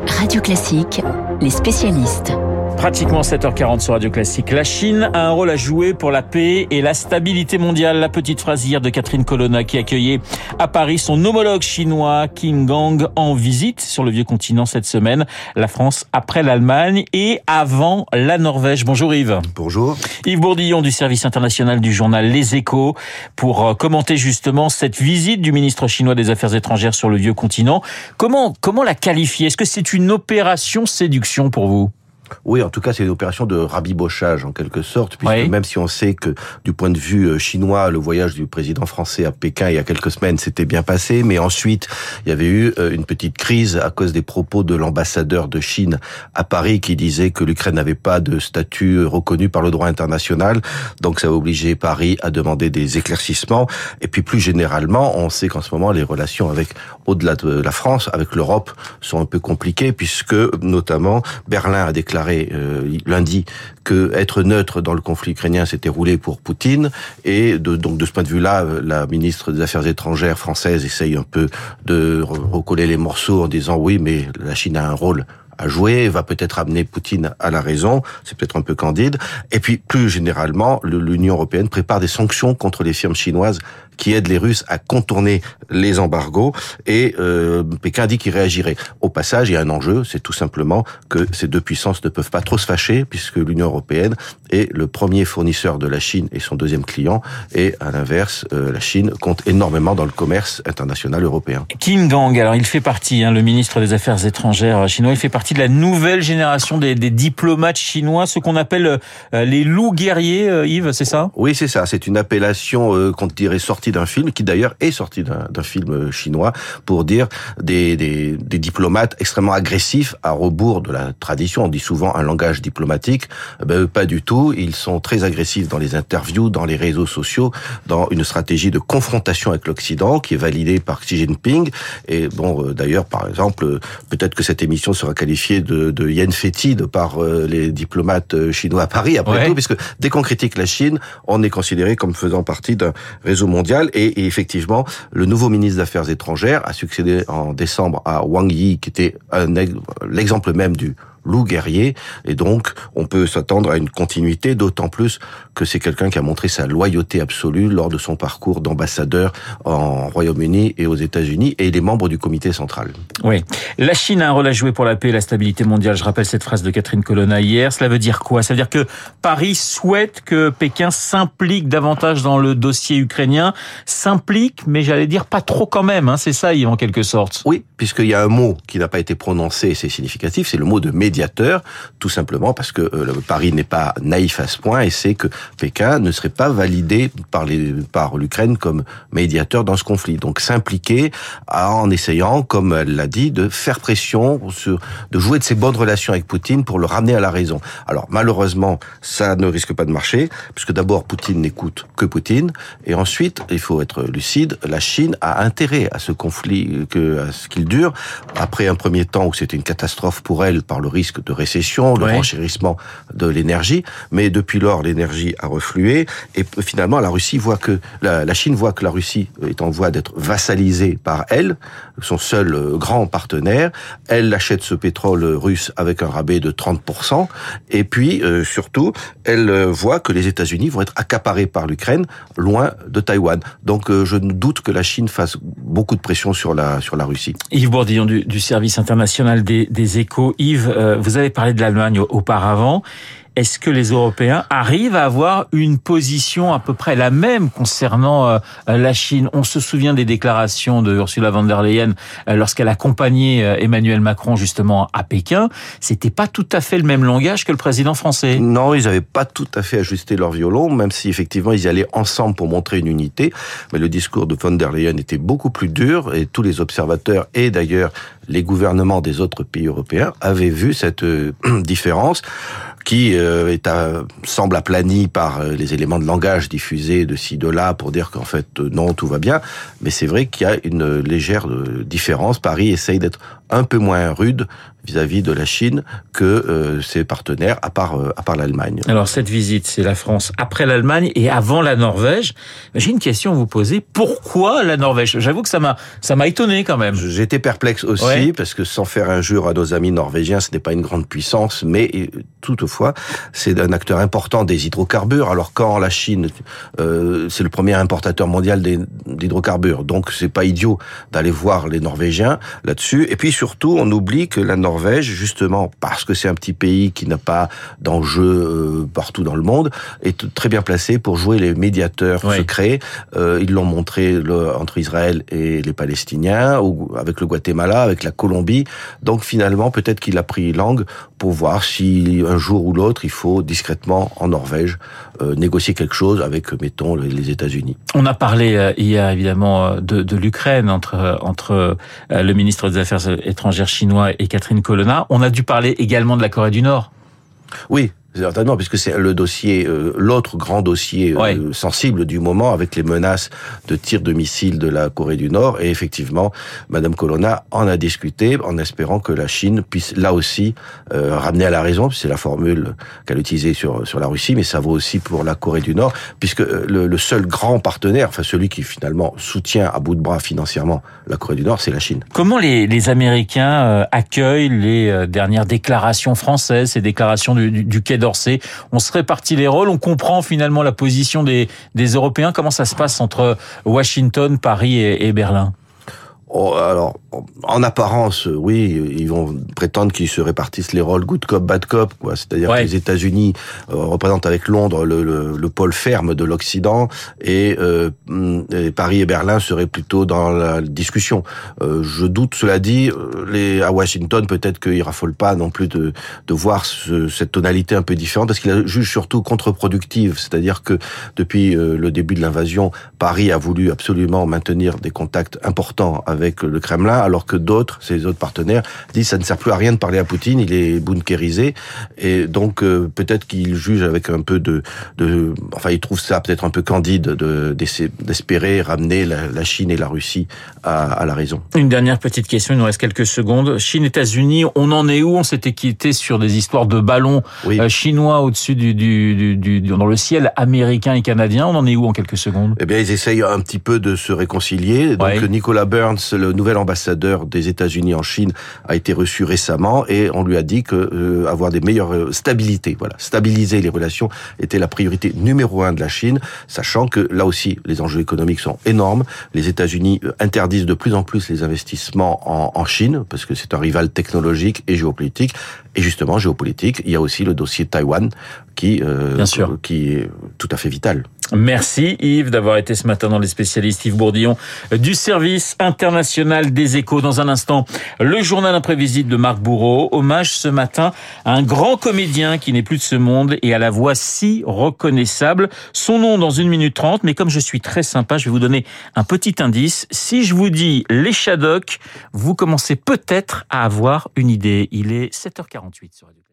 Radio Classique, les spécialistes. Pratiquement 7h40 sur Radio Classique. La Chine a un rôle à jouer pour la paix et la stabilité mondiale. La petite phrase hier de Catherine Colonna qui accueillait à Paris son homologue chinois Qin Gang en visite sur le vieux continent cette semaine. La France après l'Allemagne et avant la Norvège. Bonjour Yves. Bonjour. Yves Bourdillon du service international du journal Les Échos pour commenter justement cette visite du ministre chinois des Affaires étrangères sur le vieux continent. Comment la qualifier ? Est-ce que c'est une opération séduction pour vous ? Oui, en tout cas, c'est une opération de rabibochage en quelque sorte, puisque même si on sait que du point de vue chinois, le voyage du président français à Pékin il y a quelques semaines s'était bien passé, mais ensuite il y avait eu une petite crise à cause des propos de l'ambassadeur de Chine à Paris qui disait que l'Ukraine n'avait pas de statut reconnu par le droit international, donc ça a obligé Paris à demander des éclaircissements. Et puis plus généralement, on sait qu'en ce moment les relations au-delà de la France, avec l'Europe, sont un peu compliquées, puisque notamment Berlin a déclaré lundi que être neutre dans le conflit ukrainien s'était roulé pour Poutine, et donc de ce point de vue-là, la ministre des Affaires étrangères française essaye un peu de recoller les morceaux en disant oui, mais la Chine a un rôle à jouer, va peut-être amener Poutine à la raison, c'est peut-être un peu candide. Et puis, plus généralement, l'Union européenne prépare des sanctions contre les firmes chinoises qui aident les Russes à contourner les embargos, et Pékin dit qu'il réagirait. Au passage, il y a un enjeu, c'est tout simplement que ces deux puissances ne peuvent pas trop se fâcher, puisque l'Union européenne est le premier fournisseur de la Chine et son deuxième client, et à l'inverse, la Chine compte énormément dans le commerce international européen. Qin Gang, alors il fait partie, le ministre des Affaires étrangères chinois, il fait partie de la nouvelle génération des diplomates chinois, ce qu'on appelle les loups guerriers, Yves, c'est ça ? Oui, c'est ça, c'est une appellation qu'on dirait sortie d'un film, qui d'ailleurs est sorti d'un film chinois, pour dire des diplomates extrêmement agressifs à rebours de la tradition. On dit souvent un langage diplomatique, pas du tout. Ils sont très agressifs dans les interviews, dans les réseaux sociaux, dans une stratégie de confrontation avec l'Occident qui est validée par Xi Jinping. Et d'ailleurs, par exemple, peut-être que cette émission sera qualifiée de hyène fétide par les diplomates chinois à Paris, après tout, puisque dès qu'on critique la Chine, on est considéré comme faisant partie d'un réseau mondial. Et effectivement, le nouveau ministre des Affaires étrangères a succédé en décembre à Wang Yi, qui était l'exemple même du loup guerrier, et donc on peut s'attendre à une continuité, d'autant plus que c'est quelqu'un qui a montré sa loyauté absolue lors de son parcours d'ambassadeur en Royaume-Uni et aux États-Unis, et il est membre du comité central. Oui, la Chine a un rôle à jouer pour la paix et la stabilité mondiale. Je rappelle cette phrase de Catherine Colonna hier. Cela veut dire quoi ? Ça veut dire que Paris souhaite que Pékin s'implique davantage dans le dossier ukrainien, s'implique, mais j'allais dire pas trop quand même, c'est ça, Yves, en quelque sorte. Oui, puisqu'il y a un mot qui n'a pas été prononcé, et c'est significatif, c'est le mot de médiateur, tout simplement parce que Paris n'est pas naïf à ce point, et c'est que Pékin ne serait pas validé par l'Ukraine comme médiateur dans ce conflit. Donc s'impliquer en essayant, comme elle l'a dit, de faire pression, de jouer de ses bonnes relations avec Poutine pour le ramener à la raison. Alors malheureusement, ça ne risque pas de marcher, puisque d'abord Poutine n'écoute que Poutine, et ensuite, il faut être lucide, la Chine a intérêt à ce conflit, à ce qu'il dure. Après un premier temps où c'était une catastrophe pour elle par le risque de récession, le renchérissement de l'énergie, mais depuis lors l'énergie a reflué, et finalement la Chine voit que la Russie est en voie d'être vassalisée par elle, son seul grand partenaire. Elle achète ce pétrole russe avec un rabais de 30%, et puis surtout elle voit que les États-Unis vont être accaparés par l'Ukraine, loin de Taïwan. Donc je doute que la Chine fasse beaucoup de pression sur la Russie. Yves Bourdillon du service international des Échos. Yves, vous avez parlé de l'Allemagne auparavant. Est-ce que les Européens arrivent à avoir une position à peu près la même concernant la Chine ? On se souvient des déclarations de Ursula von der Leyen lorsqu'elle accompagnait Emmanuel Macron justement à Pékin. C'était pas tout à fait le même langage que le président français. Non, ils n'avaient pas tout à fait ajusté leur violon, même si effectivement ils y allaient ensemble pour montrer une unité. Mais le discours de von der Leyen était beaucoup plus dur, et tous les observateurs, et d'ailleurs les gouvernements des autres pays européens, avaient vu cette différence qui semble aplanie par les éléments de langage diffusés de ci, de là, pour dire qu'en fait, non, tout va bien. Mais c'est vrai qu'il y a une légère différence. Paris essaye d'être un peu moins rude vis-à-vis de la Chine que ses partenaires, à part l'Allemagne. Alors cette visite, c'est la France après l'Allemagne et avant la Norvège. J'ai une question à vous poser. Pourquoi la Norvège ? J'avoue que ça m'a étonné quand même. J'étais perplexe aussi, parce que sans faire injure à nos amis norvégiens, ce n'est pas une grande puissance, mais toutefois, c'est un acteur important des hydrocarbures. Alors quand la Chine, c'est le premier importateur mondial d'hydrocarbures, donc c'est pas idiot d'aller voir les Norvégiens là-dessus. Et puis surtout, on oublie que la Norvège, justement, parce que c'est un petit pays qui n'a pas d'enjeux partout dans le monde, est très bien placé pour jouer les médiateurs secrets. Ils l'ont montré entre Israël et les Palestiniens, ou avec le Guatemala, avec la Colombie. Donc finalement, peut-être qu'il a pris langue pour voir si un jour ou l'autre, il faut discrètement en Norvège négocier quelque chose avec, mettons, les États-Unis. On a parlé hier évidemment de l'Ukraine entre le ministre des Affaires étrangères chinois et Catherine Colonna. On a dû parler également de la Corée du Nord. Oui. Certainement, puisque c'est le dossier, l'autre grand dossier sensible du moment, avec les menaces de tirs de missiles de la Corée du Nord. Et effectivement, Madame Colonna en a discuté, en espérant que la Chine puisse là aussi ramener à la raison. C'est la formule qu'elle a utilisée sur la Russie, mais ça vaut aussi pour la Corée du Nord, puisque le seul grand partenaire, enfin celui qui finalement soutient à bout de bras financièrement la Corée du Nord, c'est la Chine. Comment les Américains accueillent les dernières déclarations françaises, ces déclarations du Quai d'Orsay? On se répartit les rôles, on comprend finalement la position des Européens. Comment ça se passe entre Washington, Paris et Berlin ? Alors, en apparence, oui, ils vont prétendre qu'ils se répartissent les rôles good cop, bad cop, quoi. C'est-à-dire que les États-Unis représentent avec Londres le pôle ferme de l'Occident et Paris et Berlin seraient plutôt dans la discussion. Je doute, cela dit, à Washington, peut-être qu'ils raffolent pas non plus de voir cette tonalité un peu différente, parce qu'ils la jugent surtout contre-productive. C'est-à-dire que depuis le début de l'invasion, Paris a voulu absolument maintenir des contacts importants avec le Kremlin, alors que d'autres, ses autres partenaires, disent ça ne sert plus à rien de parler à Poutine, il est bunkérisé, et donc peut-être qu'il juge avec un peu enfin il trouve ça peut-être un peu candide d'espérer ramener la Chine et la Russie à la raison. Une dernière petite question, il nous reste quelques secondes. Chine, États-Unis, on en est où ? On s'était quitté sur des histoires de ballons chinois au-dessus dans le ciel américain et canadien. On en est où en quelques secondes ? Eh bien, ils essayent un petit peu de se réconcilier. Donc Nicolas Burns, le nouvel ambassadeur des États-Unis en Chine, a été reçu récemment et on lui a dit que avoir des meilleures stabiliser les relations était la priorité numéro 1 de la Chine, sachant que là aussi les enjeux économiques sont énormes. Les États-Unis interdisent de plus en plus les investissements en Chine parce que c'est un rival technologique et géopolitique. Et justement, géopolitique, il y a aussi le dossier Taïwan qui est tout à fait vital. Merci Yves d'avoir été ce matin dans Les Spécialistes. Yves Bourdillon du service international des Échos. Dans un instant, le journal imprévisible de Marc Bourreau. Hommage ce matin à un grand comédien qui n'est plus de ce monde et à la voix si reconnaissable. Son nom dans 1 minute 30, mais comme je suis très sympa, je vais vous donner un petit indice. Si je vous dis les Shadocks, vous commencez peut-être à avoir une idée. Il est 7h48 sur Radio.